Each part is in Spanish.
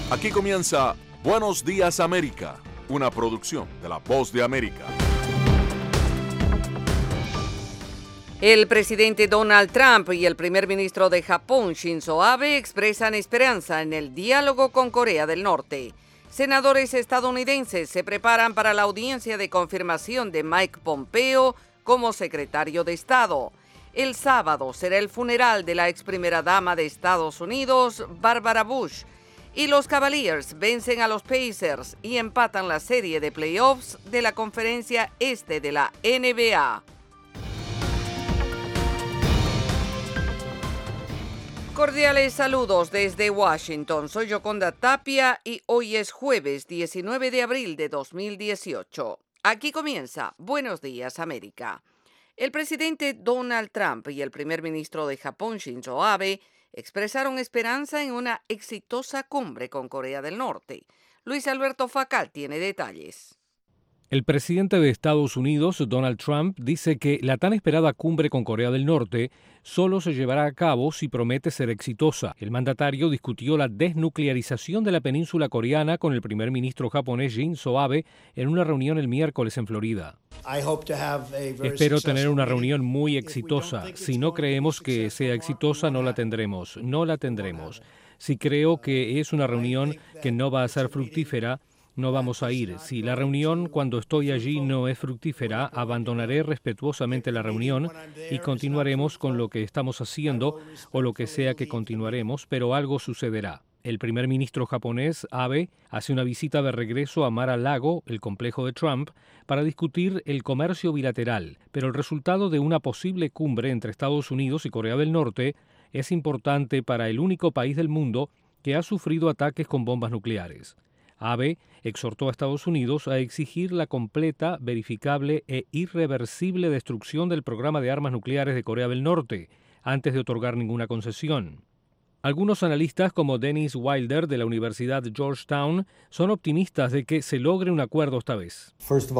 Aquí comienza Buenos Días América, una producción de La Voz de América. El presidente Donald Trump y el primer ministro de Japón, Shinzo Abe, expresan esperanza en el diálogo con Corea del Norte. Senadores estadounidenses se preparan para la audiencia de confirmación de Mike Pompeo como secretario de Estado. El sábado será el funeral de la ex primera dama de Estados Unidos, Barbara Bush. Y los Cavaliers vencen a los Pacers y empatan la serie de playoffs de la conferencia este de la NBA. Cordiales saludos desde Washington. Soy Yoconda Tapia y hoy es jueves 19 de abril de 2018. Aquí comienza Buenos Días América. El presidente Donald Trump y el primer ministro de Japón, Shinzo Abe, expresaron esperanza en una exitosa cumbre con Corea del Norte. Luis Alberto Facal tiene detalles. El presidente de Estados Unidos, Donald Trump, dice que la tan esperada cumbre con Corea del Norte solo se llevará a cabo si promete ser exitosa. El mandatario discutió la desnuclearización de la península coreana con el primer ministro japonés Shinzo Abe en una reunión el miércoles en Florida. Espero tener una reunión muy exitosa. Si no creemos que sea exitosa, no la tendremos. Si creo que es una reunión que no va a ser fructífera, no vamos a ir. Si la reunión cuando estoy allí no es fructífera, abandonaré respetuosamente la reunión y continuaremos con lo que estamos haciendo o lo que sea que continuaremos, pero algo sucederá. El primer ministro japonés, Abe, hace una visita de regreso a Mar-a-Lago, el complejo de Trump, para discutir el comercio bilateral, pero el resultado de una posible cumbre entre Estados Unidos y Corea del Norte es importante para el único país del mundo que ha sufrido ataques con bombas nucleares. Abe exhortó a Estados Unidos a exigir la completa, verificable e irreversible destrucción del programa de armas nucleares de Corea del Norte, antes de otorgar ninguna concesión. Algunos analistas, como Dennis Wilder de la Universidad Georgetown, son optimistas de que se logre un acuerdo esta vez.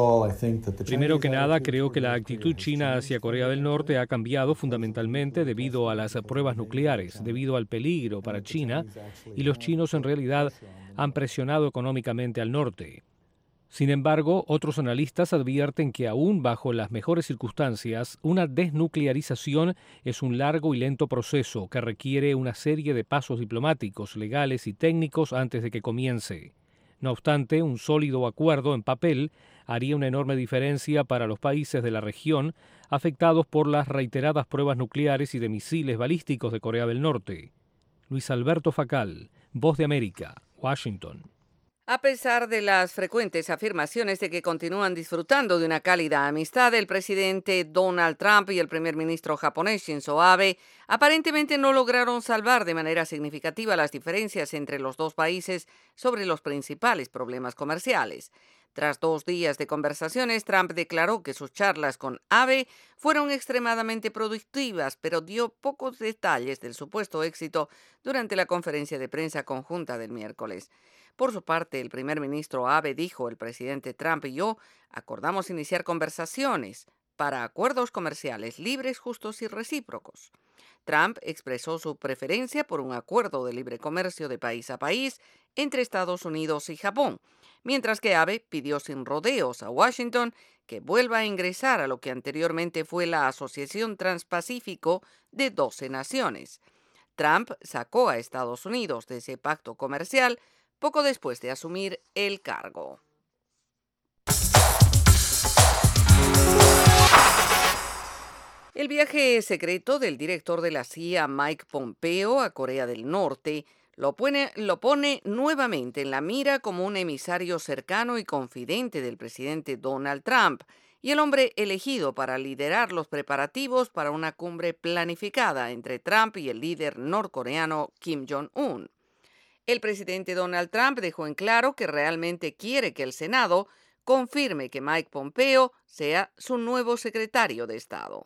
Primero que nada, creo que la actitud china hacia Corea del Norte ha cambiado fundamentalmente debido a las pruebas nucleares, debido al peligro para China, y los chinos en realidad han presionado económicamente al norte. Sin embargo, otros analistas advierten que aún bajo las mejores circunstancias, una desnuclearización es un largo y lento proceso que requiere una serie de pasos diplomáticos, legales y técnicos antes de que comience. No obstante, un sólido acuerdo en papel haría una enorme diferencia para los países de la región afectados por las reiteradas pruebas nucleares y de misiles balísticos de Corea del Norte. Luis Alberto Facal, Voz de América, Washington. A pesar de las frecuentes afirmaciones de que continúan disfrutando de una cálida amistad, el presidente Donald Trump y el primer ministro japonés Shinzo Abe aparentemente no lograron salvar de manera significativa las diferencias entre los dos países sobre los principales problemas comerciales. Tras 2 días de conversaciones, Trump declaró que sus charlas con Abe fueron extremadamente productivas, pero dio pocos detalles del supuesto éxito durante la conferencia de prensa conjunta del miércoles. Por su parte, el primer ministro Abe dijo: el presidente Trump y yo acordamos iniciar conversaciones para acuerdos comerciales libres, justos y recíprocos. Trump expresó su preferencia por un acuerdo de libre comercio de país a país entre Estados Unidos y Japón, mientras que Abe pidió sin rodeos a Washington que vuelva a ingresar a lo que anteriormente fue la Asociación Transpacífico de 12 naciones. Trump sacó a Estados Unidos de ese pacto comercial poco después de asumir el cargo. El viaje secreto del director de la CIA, Mike Pompeo, a Corea del Norte lo pone nuevamente en la mira como un emisario cercano y confidente del presidente Donald Trump y el hombre elegido para liderar los preparativos para una cumbre planificada entre Trump y el líder norcoreano Kim Jong-un. El presidente Donald Trump dejó en claro que realmente quiere que el Senado confirme que Mike Pompeo sea su nuevo secretario de Estado.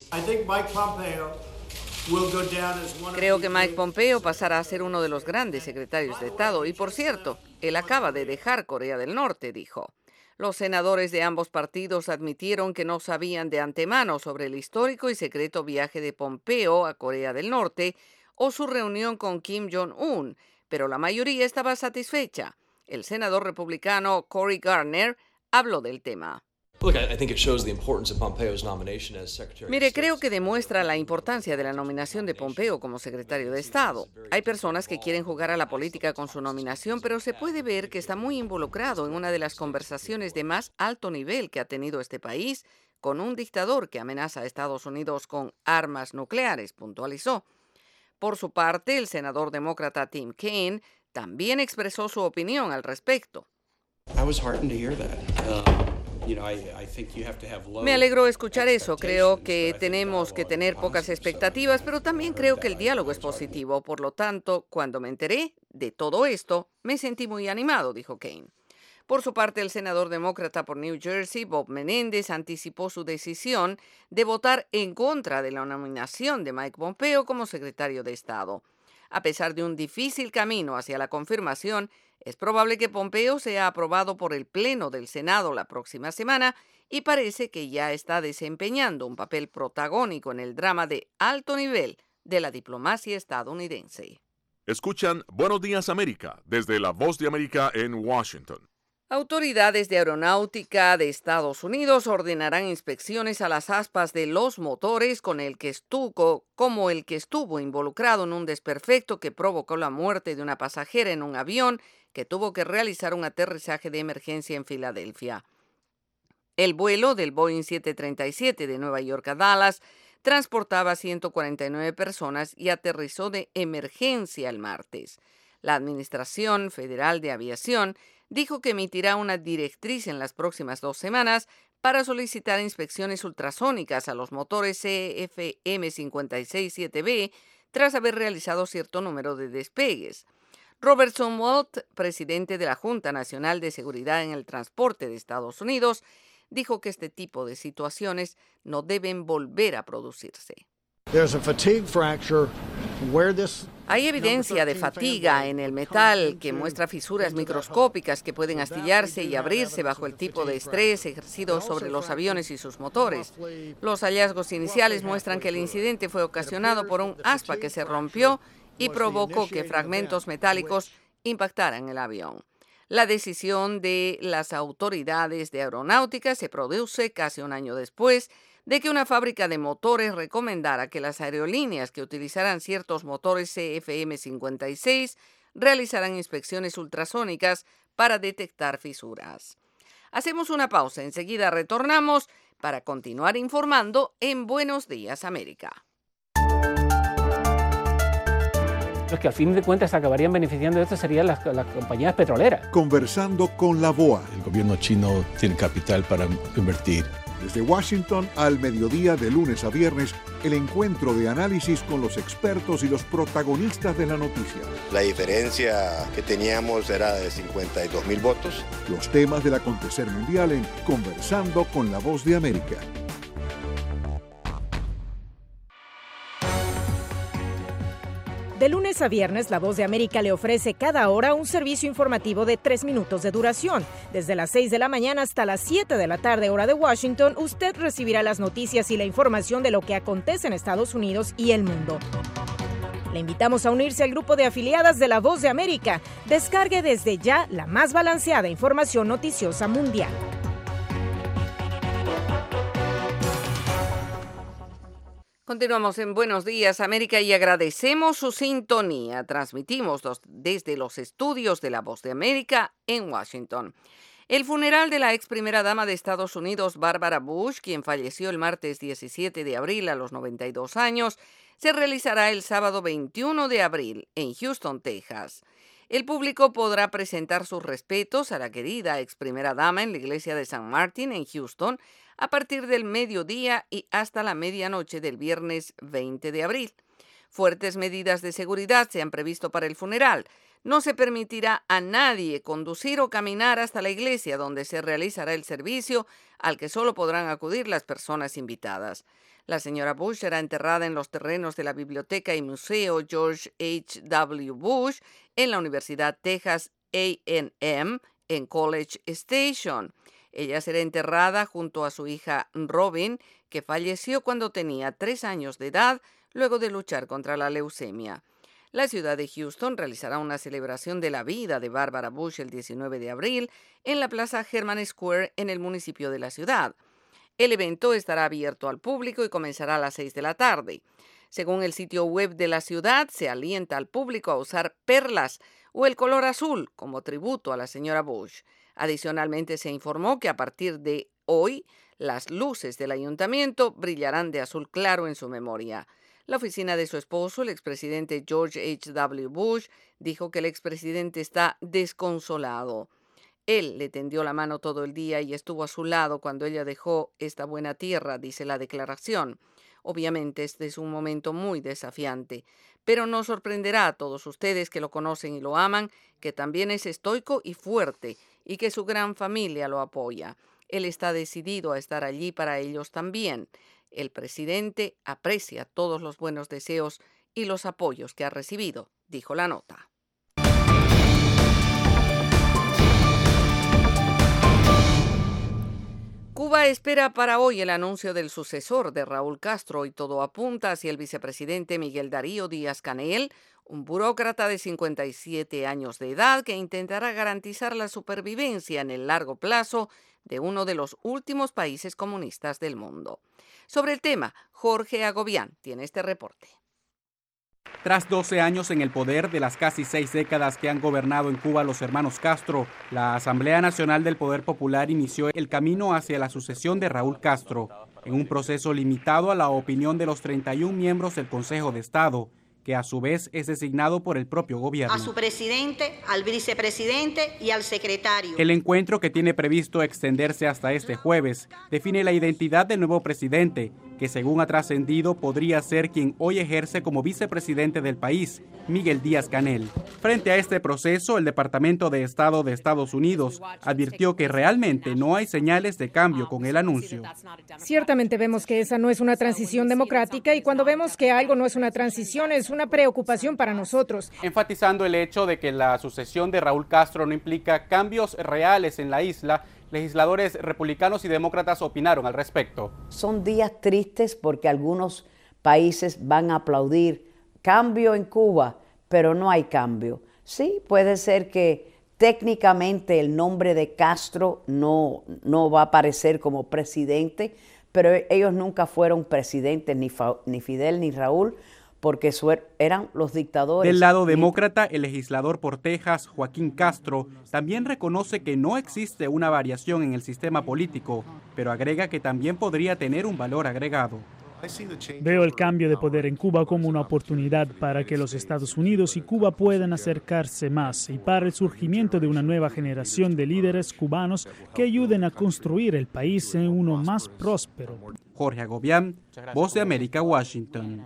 Creo que Mike Pompeo pasará a ser uno de los grandes secretarios de Estado y, por cierto, él acaba de dejar Corea del Norte, dijo. Los senadores de ambos partidos admitieron que no sabían de antemano sobre el histórico y secreto viaje de Pompeo a Corea del Norte o su reunión con Kim Jong-un, pero la mayoría estaba satisfecha. El senador republicano Cory Gardner habló del tema. Mire, creo que demuestra la importancia de la nominación de Pompeo como secretario de Estado. Hay personas que quieren jugar a la política con su nominación, pero se puede ver que está muy involucrado en una de las conversaciones de más alto nivel que ha tenido este país con un dictador que amenaza a Estados Unidos con armas nucleares, puntualizó. Por su parte, el senador demócrata Tim Kaine también expresó su opinión al respecto. Me alegró escuchar eso. Creo que tenemos que tener pocas expectativas, pero también creo que el diálogo es positivo. Por lo tanto, cuando me enteré de todo esto, me sentí muy animado, dijo Kaine. Por su parte, el senador demócrata por New Jersey, Bob Menéndez, anticipó su decisión de votar en contra de la nominación de Mike Pompeo como secretario de Estado. A pesar de un difícil camino hacia la confirmación, es probable que Pompeo sea aprobado por el Pleno del Senado la próxima semana y parece que ya está desempeñando un papel protagónico en el drama de alto nivel de la diplomacia estadounidense. Escuchan Buenos Días América desde La Voz de América en Washington. Autoridades de aeronáutica de Estados Unidos ordenarán inspecciones a las aspas de los motores como el que estuvo involucrado en un desperfecto que provocó la muerte de una pasajera en un avión que tuvo que realizar un aterrizaje de emergencia en Filadelfia. El vuelo del Boeing 737 de Nueva York a Dallas transportaba 149 personas y aterrizó de emergencia el martes. La Administración Federal de Aviación dijo que emitirá una directriz en las próximas 2 semanas para solicitar inspecciones ultrasónicas a los motores CFM56-7B tras haber realizado cierto número de despegues. Robert Sumwalt, presidente de la Junta Nacional de Seguridad en el Transporte de Estados Unidos, dijo que este tipo de situaciones no deben volver a producirse. Hay evidencia de fatiga en el metal que muestra fisuras microscópicas que pueden astillarse y abrirse bajo el tipo de estrés ejercido sobre los aviones y sus motores. Los hallazgos iniciales muestran que el incidente fue ocasionado por un aspa que se rompió y provocó que fragmentos metálicos impactaran el avión. La decisión de las autoridades de aeronáutica se produce casi un año después de que una fábrica de motores recomendara que las aerolíneas que utilizaran ciertos motores CFM56 realizaran inspecciones ultrasónicas para detectar fisuras. Hacemos una pausa, enseguida retornamos para continuar informando en Buenos Días América. Los que al fin de cuentas acabarían beneficiando de esto serían las compañías petroleras. Conversando con la BOA. El gobierno chino tiene capital para invertir. Desde Washington al mediodía de lunes a viernes, el encuentro de análisis con los expertos y los protagonistas de la noticia. La diferencia que teníamos era de 52,000 votos. Los temas del acontecer mundial en Conversando con la Voz de América. De lunes a viernes, La Voz de América le ofrece cada hora un servicio informativo de 3 minutos de duración. Desde las 6 de la mañana hasta las 7 de la tarde, hora de Washington, usted recibirá las noticias y la información de lo que acontece en Estados Unidos y el mundo. Le invitamos a unirse al grupo de afiliadas de La Voz de América. Descargue desde ya la más balanceada información noticiosa mundial. Continuamos en Buenos Días América y agradecemos su sintonía. Transmitimos desde los estudios de La Voz de América en Washington. El funeral de la ex primera dama de Estados Unidos, Barbara Bush, quien falleció el martes 17 de abril a los 92 años, se realizará el sábado 21 de abril en Houston, Texas. El público podrá presentar sus respetos a la querida ex primera dama en la iglesia de San Martín en Houston a partir del mediodía y hasta la medianoche del viernes 20 de abril. Fuertes medidas de seguridad se han previsto para el funeral. No se permitirá a nadie conducir o caminar hasta la iglesia donde se realizará el servicio, al que solo podrán acudir las personas invitadas. La señora Bush será enterrada en los terrenos de la Biblioteca y Museo George H.W. Bush en la Universidad Texas A&M en College Station. Ella será enterrada junto a su hija Robin, que falleció cuando tenía 3 años de edad luego de luchar contra la leucemia. La ciudad de Houston realizará una celebración de la vida de Barbara Bush el 19 de abril en la Plaza Hermann Square en el municipio de la ciudad. El evento estará abierto al público y comenzará a las 6 de la tarde. Según el sitio web de la ciudad, se alienta al público a usar perlas o el color azul como tributo a la señora Bush. Adicionalmente, se informó que a partir de hoy, las luces del ayuntamiento brillarán de azul claro en su memoria. La oficina de su esposo, el expresidente George H.W. Bush, dijo que el expresidente está desconsolado. Él le tendió la mano todo el día y estuvo a su lado cuando ella dejó esta buena tierra, dice la declaración. Obviamente este es un momento muy desafiante, pero no sorprenderá a todos ustedes que lo conocen y lo aman, que también es estoico y fuerte y que su gran familia lo apoya. Él está decidido a estar allí para ellos también. El presidente aprecia todos los buenos deseos y los apoyos que ha recibido, dijo la nota. Cuba espera para hoy el anuncio del sucesor de Raúl Castro y todo apunta hacia el vicepresidente Miguel Darío Díaz-Canel, un burócrata de 57 años de edad que intentará garantizar la supervivencia en el largo plazo de uno de los últimos países comunistas del mundo. Sobre el tema, Jorge Agobián tiene este reporte. Tras 12 años en el poder de las casi 6 décadas que han gobernado en Cuba los hermanos Castro, la Asamblea Nacional del Poder Popular inició el camino hacia la sucesión de Raúl Castro, en un proceso limitado a la opinión de los 31 miembros del Consejo de Estado, que a su vez es designado por el propio gobierno. A su presidente, al vicepresidente y al secretario. El encuentro, que tiene previsto extenderse hasta este jueves, define la identidad del nuevo presidente, que según ha trascendido podría ser quien hoy ejerce como vicepresidente del país, Miguel Díaz-Canel. Frente a este proceso, el Departamento de Estado de Estados Unidos advirtió que realmente no hay señales de cambio con el anuncio. Ciertamente vemos que esa no es una transición democrática y cuando vemos que algo no es una transición es una preocupación para nosotros. Enfatizando el hecho de que la sucesión de Raúl Castro no implica cambios reales en la isla, legisladores republicanos y demócratas opinaron al respecto. Son días tristes porque algunos países van a aplaudir cambio en Cuba, pero no hay cambio. Sí, puede ser que técnicamente el nombre de Castro no va a aparecer como presidente, pero ellos nunca fueron presidentes, ni Fidel ni Raúl, porque eran los dictadores. Del lado demócrata, el legislador por Texas, Joaquín Castro, también reconoce que no existe una variación en el sistema político, pero agrega que también podría tener un valor agregado. Veo el cambio de poder en Cuba como una oportunidad para que los Estados Unidos y Cuba puedan acercarse más y para el surgimiento de una nueva generación de líderes cubanos que ayuden a construir el país en uno más próspero. Jorge Agobián, Voz de América, Washington.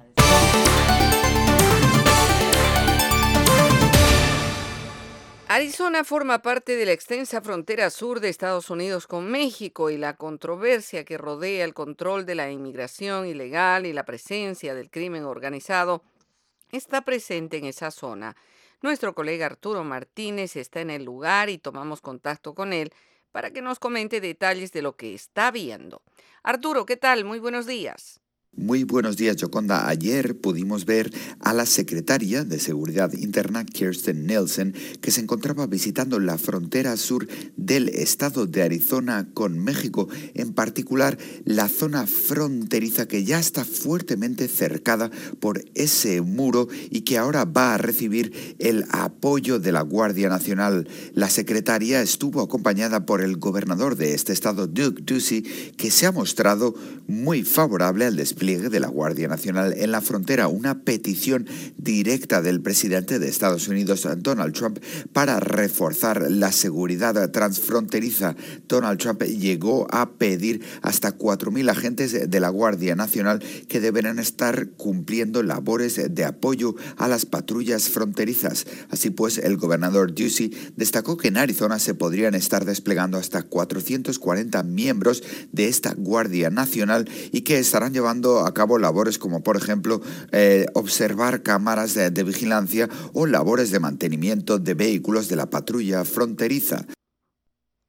Arizona forma parte de la extensa frontera sur de Estados Unidos con México y la controversia que rodea el control de la inmigración ilegal y la presencia del crimen organizado está presente en esa zona. Nuestro colega Arturo Martínez está en el lugar y tomamos contacto con él para que nos comente detalles de lo que está viendo. Arturo, ¿qué tal? Muy buenos días. Muy buenos días, Yoconda. Ayer pudimos ver a la secretaria de Seguridad Interna, Kirstjen Nielsen, que se encontraba visitando la frontera sur del estado de Arizona con México, en particular la zona fronteriza que ya está fuertemente cercada por ese muro y que ahora va a recibir el apoyo de la Guardia Nacional. La secretaria estuvo acompañada por el gobernador de este estado, Doug Ducey, que se ha mostrado muy favorable al despliegue de la Guardia Nacional en la frontera, una petición directa del presidente de Estados Unidos, Donald Trump, para reforzar la seguridad transfronteriza. Donald Trump llegó a pedir hasta 4.000 agentes de la Guardia Nacional que deberán estar cumpliendo labores de apoyo a las patrullas fronterizas. Así pues, el gobernador Ducey destacó que en Arizona se podrían estar desplegando hasta 440 miembros de esta Guardia Nacional y que estarán llevando a cabo labores como, por ejemplo, observar cámaras de vigilancia o labores de mantenimiento de vehículos de la patrulla fronteriza.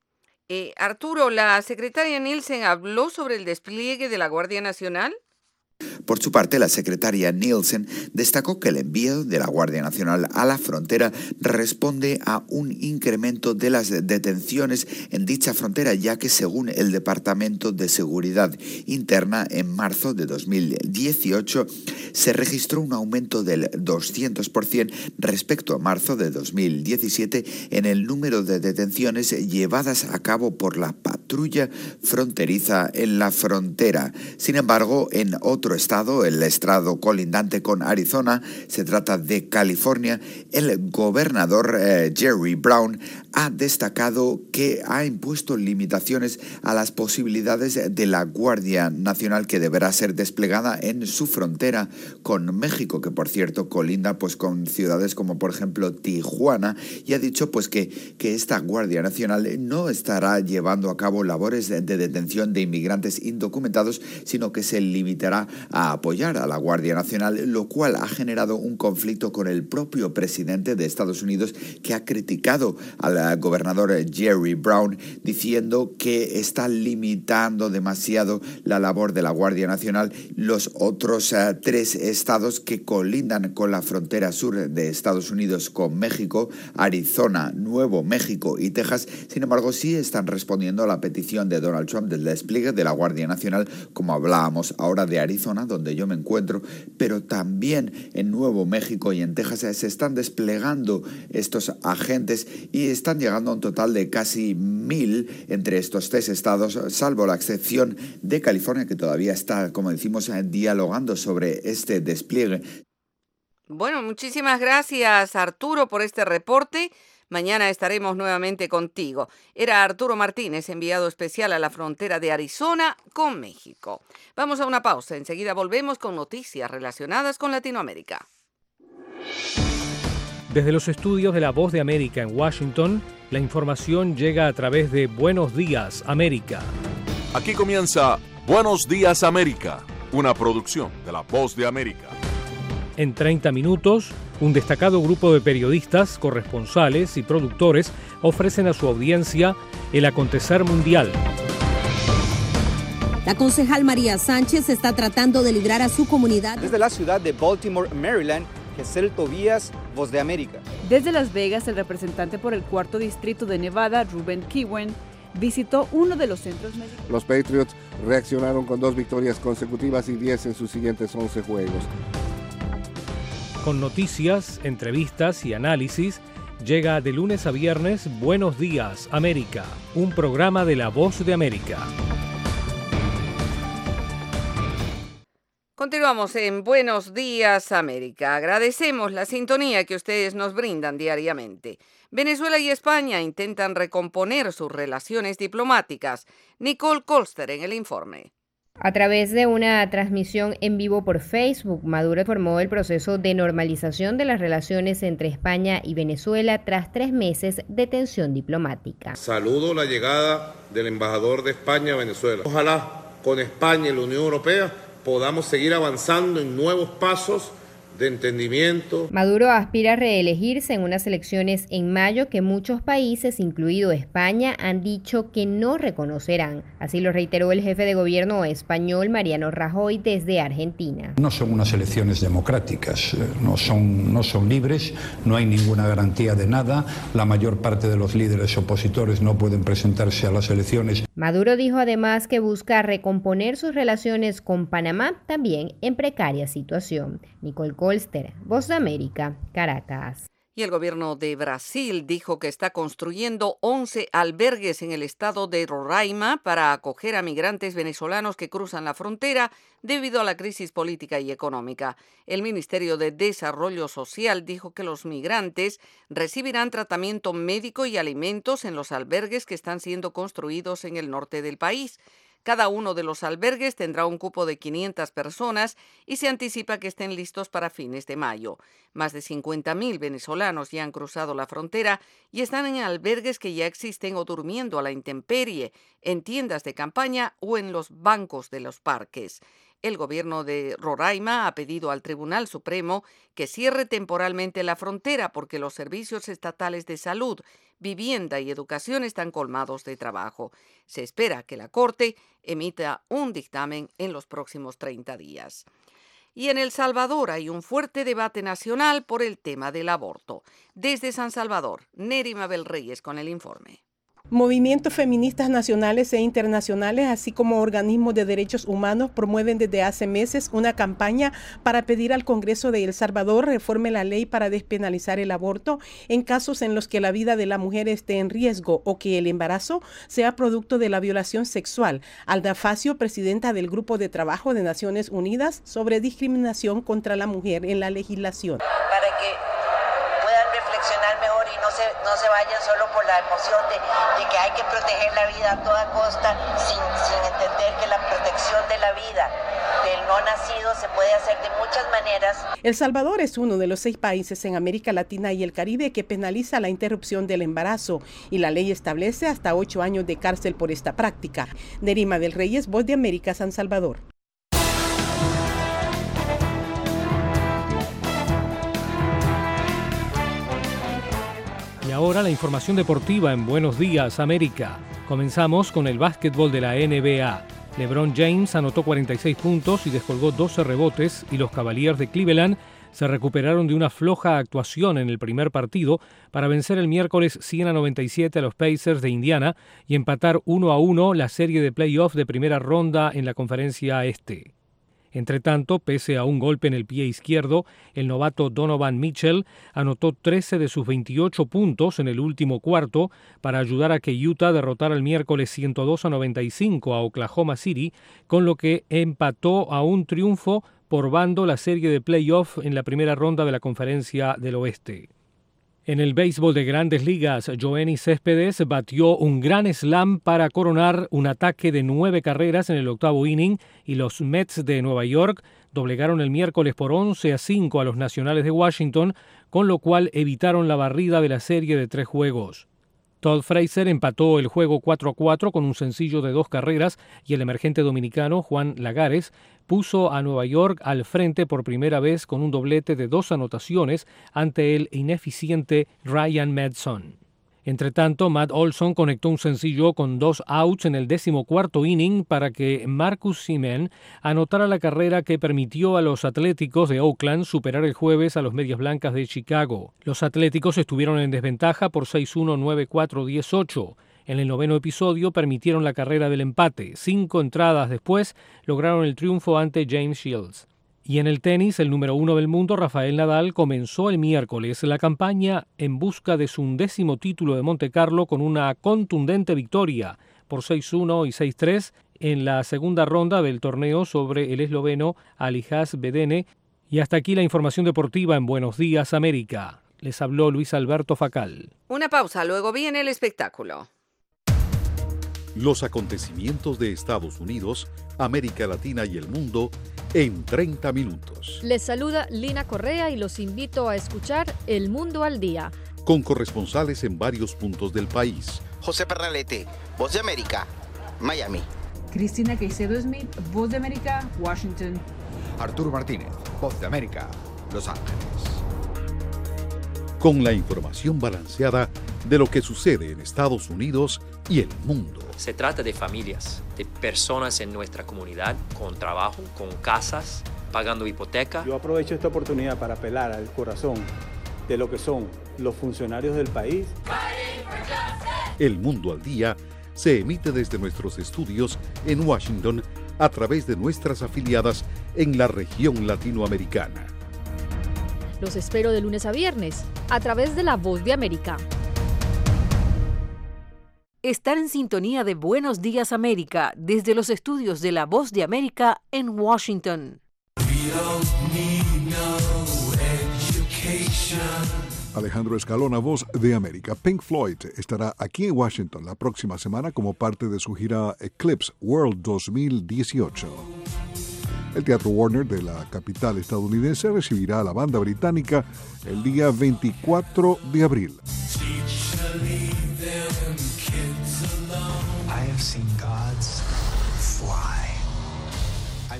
Arturo, ¿la secretaria Nielsen habló sobre el despliegue de la Guardia Nacional? Por su parte, la secretaria Nielsen destacó que el envío de la Guardia Nacional a la frontera responde a un incremento de las detenciones en dicha frontera, ya que según el Departamento de Seguridad Interna, en marzo de 2018 se registró un aumento del 200% respecto a marzo de 2017 en el número de detenciones llevadas a cabo por la patrulla fronteriza en la frontera. Sin embargo, en otro estado, el estado colindante con Arizona, se trata de California, el gobernador Jerry Brown ha destacado que ha impuesto limitaciones a las posibilidades de la Guardia Nacional que deberá ser desplegada en su frontera con México, que por cierto colinda pues con ciudades como por ejemplo Tijuana, y ha dicho pues que esta Guardia Nacional no estará llevando a cabo labores de detención de inmigrantes indocumentados, sino que se limitará a apoyar a la Guardia Nacional, lo cual ha generado un conflicto con el propio presidente de Estados Unidos, que ha criticado al gobernador Jerry Brown, diciendo que está limitando demasiado la labor de la Guardia Nacional. Los otros 3 estados que colindan con la frontera sur de Estados Unidos con México, Arizona, Nuevo México y Texas, sin embargo, sí están respondiendo a la petición de Donald Trump del despliegue de la Guardia Nacional, como hablábamos ahora de Arizona, donde yo me encuentro, pero también en Nuevo México y en Texas se están desplegando estos agentes y están llegando a un total de casi 1.000 entre estos 3 estados, salvo la excepción de California, que todavía está, como decimos, dialogando sobre este despliegue. Bueno, muchísimas gracias, Arturo, por este reporte. Mañana estaremos nuevamente contigo. Era Arturo Martínez, enviado especial a la frontera de Arizona con México. Vamos a una pausa. Enseguida volvemos con noticias relacionadas con Latinoamérica. Desde los estudios de La Voz de América en Washington, la información llega a través de Buenos Días, América. Aquí comienza Buenos Días, América, una producción de La Voz de América. En 30 minutos, un destacado grupo de periodistas, corresponsales y productores ofrecen a su audiencia el acontecer mundial. La concejal María Sánchez está tratando de librar a su comunidad. Desde la ciudad de Baltimore, Maryland, Gesel Tobías, Voz de América. Desde Las Vegas, el representante por el 4º distrito de Nevada, Ruben Kiwen, visitó uno de los centros médicos. Los Patriots reaccionaron con 2 victorias consecutivas y 10 en sus siguientes 11 juegos. Con noticias, entrevistas y análisis, llega de lunes a viernes Buenos Días, América, un programa de La Voz de América. Continuamos en Buenos Días, América. Agradecemos la sintonía que ustedes nos brindan diariamente. Venezuela y España intentan recomponer sus relaciones diplomáticas. Nicole Colster en el informe. A través de una transmisión en vivo por Facebook, Maduro informó el proceso de normalización de las relaciones entre España y Venezuela tras 3 meses de tensión diplomática. Saludo la llegada del embajador de España a Venezuela. Ojalá con España y la Unión Europea podamos seguir avanzando en nuevos pasos de entendimiento. Maduro aspira a reelegirse en unas elecciones en mayo que muchos países, incluido España, han dicho que no reconocerán. Así lo reiteró el jefe de gobierno español, Mariano Rajoy, desde Argentina. No son unas elecciones democráticas, no son libres, no hay ninguna garantía de nada. La mayor parte de los líderes opositores no pueden presentarse a las elecciones. Maduro dijo además que busca recomponer sus relaciones con Panamá, también en precaria situación. Nicole Colster, Voz de América, Caracas. Y el gobierno de Brasil dijo que está construyendo 11 albergues en el estado de Roraima para acoger a migrantes venezolanos que cruzan la frontera debido a la crisis política y económica. El Ministerio de Desarrollo Social dijo que los migrantes recibirán tratamiento médico y alimentos en los albergues que están siendo construidos en el norte del país. Cada uno de los albergues tendrá un cupo de 500 personas y se anticipa que estén listos para fines de mayo. Más de 50.000 venezolanos ya han cruzado la frontera y están en albergues que ya existen o durmiendo a la intemperie, en tiendas de campaña o en los bancos de los parques. El gobierno de Roraima ha pedido al Tribunal Supremo que cierre temporalmente la frontera porque los servicios estatales de salud, vivienda y educación están colmados de trabajo. Se espera que la Corte emita un dictamen en los próximos 30 días. Y en El Salvador hay un fuerte debate nacional por el tema del aborto. Desde San Salvador, Neri Mabel Reyes con el informe. Movimientos feministas nacionales e internacionales, así como organismos de derechos humanos, promueven desde hace meses una campaña para pedir al Congreso de El Salvador reforme la ley para despenalizar el aborto en casos en los que la vida de la mujer esté en riesgo o que el embarazo sea producto de la violación sexual. Alda Facio, presidenta del Grupo de Trabajo de Naciones Unidas sobre discriminación contra la mujer en la legislación. Para que puedan reflexionar mejor y no se vayan solo por la emoción de que hay que proteger la vida a toda costa sin entender que la protección de la vida del no nacido se puede hacer de muchas maneras. El Salvador es uno de los 6 países en América Latina y el Caribe que penaliza la interrupción del embarazo y la ley establece hasta 8 años de cárcel por esta práctica. Nerima del Reyes, Voz de América, San Salvador. Ahora la información deportiva en Buenos Días, América. Comenzamos con el básquetbol de la NBA. LeBron James anotó 46 puntos y descolgó 12 rebotes y los Cavaliers de Cleveland se recuperaron de una floja actuación en el primer partido para vencer el miércoles 100-97 a los Pacers de Indiana y empatar 1-1 la serie de playoff de primera ronda en la Conferencia Este. Entretanto, pese a un golpe en el pie izquierdo, el novato Donovan Mitchell anotó 13 de sus 28 puntos en el último cuarto para ayudar a que Utah derrotara el miércoles 102-95 a Oklahoma City, con lo que empató a un triunfo por bando la serie de playoff en la primera ronda de la Conferencia del Oeste. En el béisbol de Grandes Ligas, Yoenis Céspedes batió un gran slam para coronar un ataque de 9 carreras en el octavo inning y los Mets de Nueva York doblegaron el miércoles por 11-5 a los Nacionales de Washington, con lo cual evitaron la barrida de la serie de 3 juegos. Todd Frazier empató el juego 4-4 con un sencillo de 2 carreras y el emergente dominicano Juan Lagares puso a Nueva York al frente por primera vez con un doblete de 2 anotaciones ante el ineficiente Ryan Madson. Entretanto, Matt Olson conectó un sencillo con 2 outs en el 14º inning para que Marcus Semien anotara la carrera que permitió a los Atléticos de Oakland superar el jueves a los Medias Blancas de Chicago. Los Atléticos estuvieron en desventaja por 6-1, 9-4, 10-8. En el 9º episodio permitieron la carrera del empate. 5 entradas después lograron el triunfo ante James Shields. Y en el tenis, el número 1 del mundo, Rafael Nadal, comenzó el miércoles la campaña en busca de su 11º título de Montecarlo con una contundente victoria por 6-1 y 6-3 en la segunda ronda del torneo sobre el esloveno Alijas Bedene. Y hasta aquí la información deportiva en Buenos Días, América. Les habló Luis Alberto Facal. Una pausa, luego viene el espectáculo. Los acontecimientos de Estados Unidos, América Latina y el mundo en 30 minutos. Les saluda Lina Correa y los invito a escuchar El Mundo al Día. Con corresponsales en varios puntos del país. José Pernalete, Voz de América, Miami. Cristina Caicedo Smith, Voz de América, Washington. Arturo Martínez, Voz de América, Los Ángeles. Con la información balanceada de lo que sucede en Estados Unidos y el mundo. Se trata de familias, de personas en nuestra comunidad, con trabajo, con casas, pagando hipoteca. Yo aprovecho esta oportunidad para apelar al corazón de lo que son los funcionarios del país. El Mundo al Día se emite desde nuestros estudios en Washington a través de nuestras afiliadas en la región latinoamericana. Los espero de lunes a viernes a través de La Voz de América. Están en sintonía de Buenos Días América desde los estudios de La Voz de América en Washington. Alejandro Escalona, Voz de América. Pink Floyd estará aquí en Washington la próxima semana como parte de su gira Eclipse World 2018. El Teatro Warner de la capital estadounidense recibirá a la banda británica el día 24 de abril.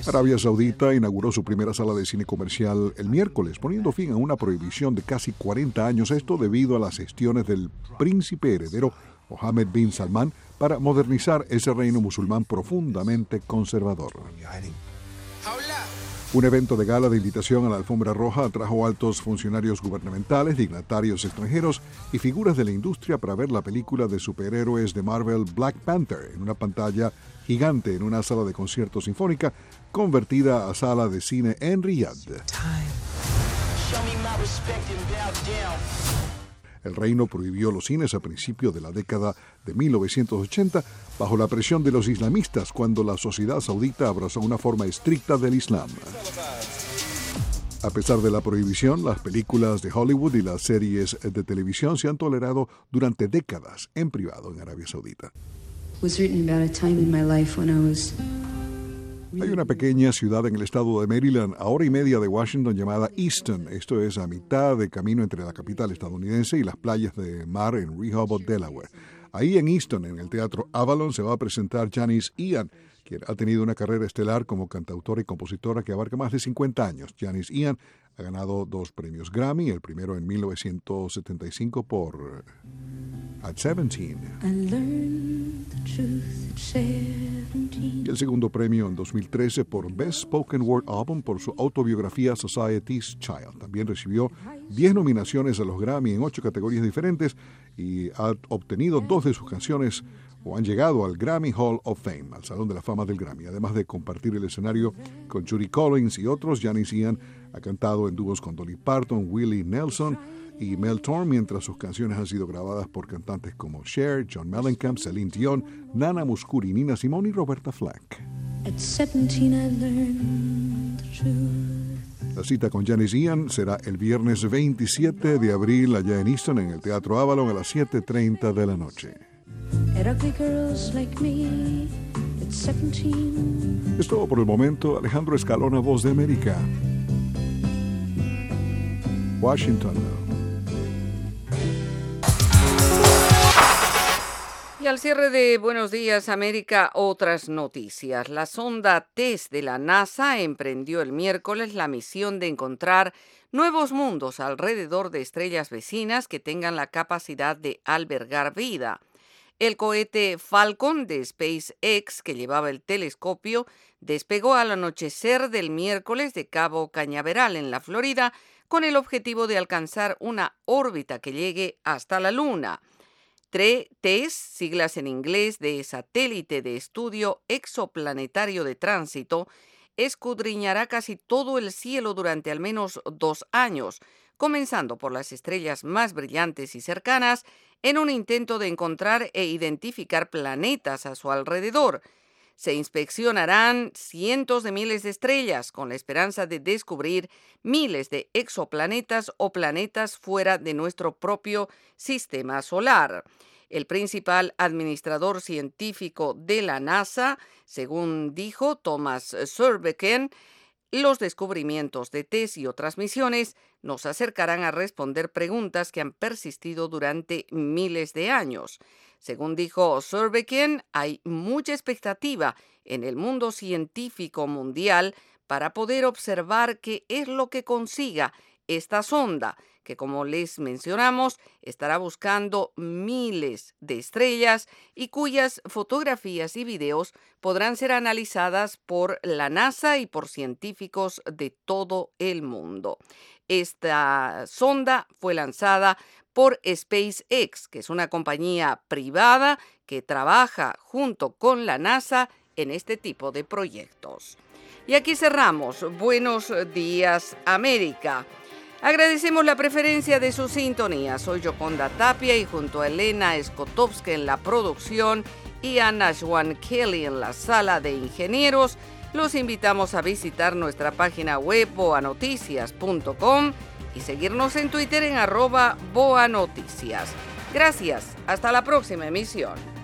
Arabia Saudita inauguró su primera sala de cine comercial el miércoles, poniendo fin a una prohibición de casi 40 años, esto debido a las gestiones del príncipe heredero Mohammed bin Salman para modernizar ese reino musulmán profundamente conservador. Un evento de gala de invitación a la alfombra roja atrajo altos funcionarios gubernamentales, dignatarios extranjeros y figuras de la industria para ver la película de superhéroes de Marvel Black Panther en una pantalla gigante en una sala de conciertos sinfónica convertida a sala de cine en Riyadh. El reino prohibió los cines a principios de la década de 1980 bajo la presión de los islamistas cuando la sociedad saudita abrazó una forma estricta del Islam. A pesar de la prohibición, las películas de Hollywood y las series de televisión se han tolerado durante décadas en privado en Arabia Saudita. Hay una pequeña ciudad en el estado de Maryland, a hora y media de Washington, llamada Easton. Esto es a mitad de camino entre la capital estadounidense y las playas de mar en Rehoboth, Delaware. Ahí en Easton, en el Teatro Avalon, se va a presentar Janis Ian, quien ha tenido una carrera estelar como cantautora y compositora que abarca más de 50 años. Janis Ian ha ganado 2 premios Grammy, el primero en 1975 por At 17. Y el segundo premio en 2013 por Best Spoken Word Album por su autobiografía Society's Child. También recibió 10 nominaciones a los Grammy en 8 categorías diferentes y ha obtenido 2 de sus canciones o han llegado al Grammy Hall of Fame, al Salón de la Fama del Grammy. Además de compartir el escenario con Judy Collins y otros, Janis Ian ha cantado en dúos con Dolly Parton, Willie Nelson y Mel Torme, mientras sus canciones han sido grabadas por cantantes como Cher, John Mellencamp, Celine Dion, Nana Mouskouri, Nina Simone y Roberta Flack. La cita con Janis Ian será el viernes 27 de abril allá en Easton, en el Teatro Avalon, a las 7:30 de la noche. Es todo por el momento. Alejandro Escalona, Voz de América, Washington. Y al cierre de Buenos Días América, otras noticias. La sonda TESS de la NASA emprendió el miércoles la misión de encontrar nuevos mundos alrededor de estrellas vecinas que tengan la capacidad de albergar vida. El cohete Falcon de SpaceX, que llevaba el telescopio, despegó al anochecer del miércoles de Cabo Cañaveral, en la Florida, con el objetivo de alcanzar una órbita que llegue hasta la Luna. TESS, siglas en inglés de Satélite de Estudio Exoplanetario de Tránsito, escudriñará casi todo el cielo durante al menos 2 años, comenzando por las estrellas más brillantes y cercanas, en un intento de encontrar e identificar planetas a su alrededor. Se inspeccionarán cientos de miles de estrellas con la esperanza de descubrir miles de exoplanetas o planetas fuera de nuestro propio sistema solar. El principal administrador científico de la NASA, según dijo Thomas Zurbuchen, los descubrimientos de TESS y otras misiones nos acercarán a responder preguntas que han persistido durante miles de años. Según dijo Zurbuchen, hay mucha expectativa en el mundo científico mundial para poder observar qué es lo que consiga esta sonda, que, como les mencionamos, estará buscando miles de estrellas y cuyas fotografías y videos podrán ser analizadas por la NASA y por científicos de todo el mundo. Esta sonda fue lanzada por SpaceX, que es una compañía privada que trabaja junto con la NASA en este tipo de proyectos. Y aquí cerramos. Buenos días, América. Agradecemos la preferencia de su sintonía. Soy Yoconda Tapia y junto a Elena Skotowska en la producción y a Nashwan Kelly en la sala de ingenieros, los invitamos a visitar nuestra página web boanoticias.com y seguirnos en Twitter en @boanoticias. Gracias. Hasta la próxima emisión.